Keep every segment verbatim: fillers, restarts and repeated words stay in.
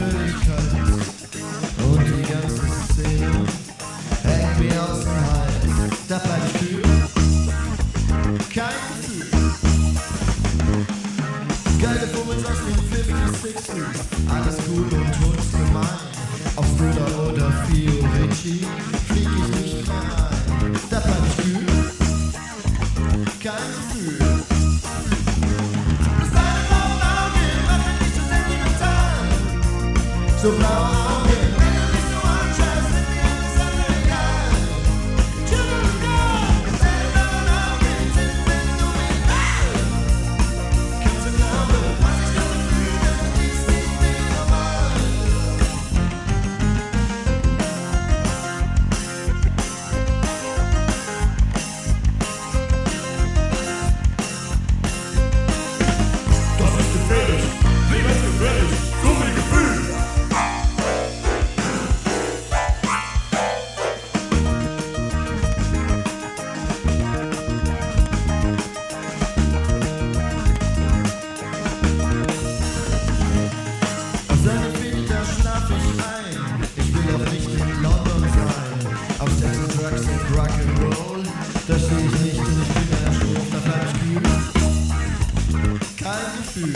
Völligkeit und die ganze Szene hängt mir aus dem Hals. Da bleib ich kühl, kein Gefühl. Geile Fummels aus den fünfziger, alles cool und hundsgemein. Auf Skoda oder Fioricci flieg ich nicht mehr ein. Da bleib ich kühl, kein Gefühl. Bis deine blauen Augen machen mich so sentimental. So blaue Augen, wenn du mich so anschaust, sind mir alles andere egal. Deine blauen Augen sind phänomenal. Kannst du glauben, was ich gerade fühle, ist nicht mehr normal. Das ist gefährlich, lebensgefährlich, so viel Gefühl. Auf seine Vita schlaf ich ein. Ich will auch nicht in London sein. Auf Sex and Drugs und Rock'n'Roll, da steh ich nicht und ich bin ein Strom, da bleib ich kühl. Kein Gefühl.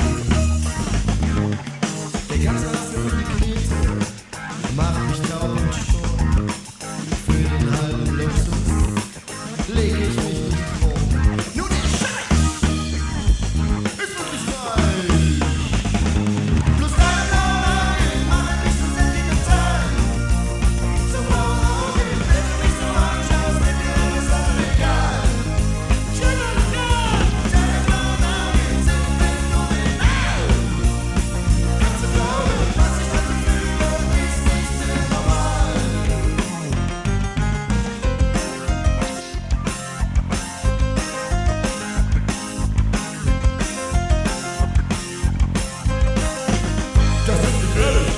Der ganze Hassel und die Knete macht mich taub und stumm. Für den halben Luxus leg ich mich nicht rum. Nur der Scheiß ist wirklich reich. Bloß deine blauen Augen machen mich so sentimental. So blaue Augen, wenn du mich so anschaust, sind dir alles andere egal. Deine blauen Augen sind phänomenal. Kannst du glauben, was ich dazu fühle, ist nicht mehr normal. Das ist gefährlich,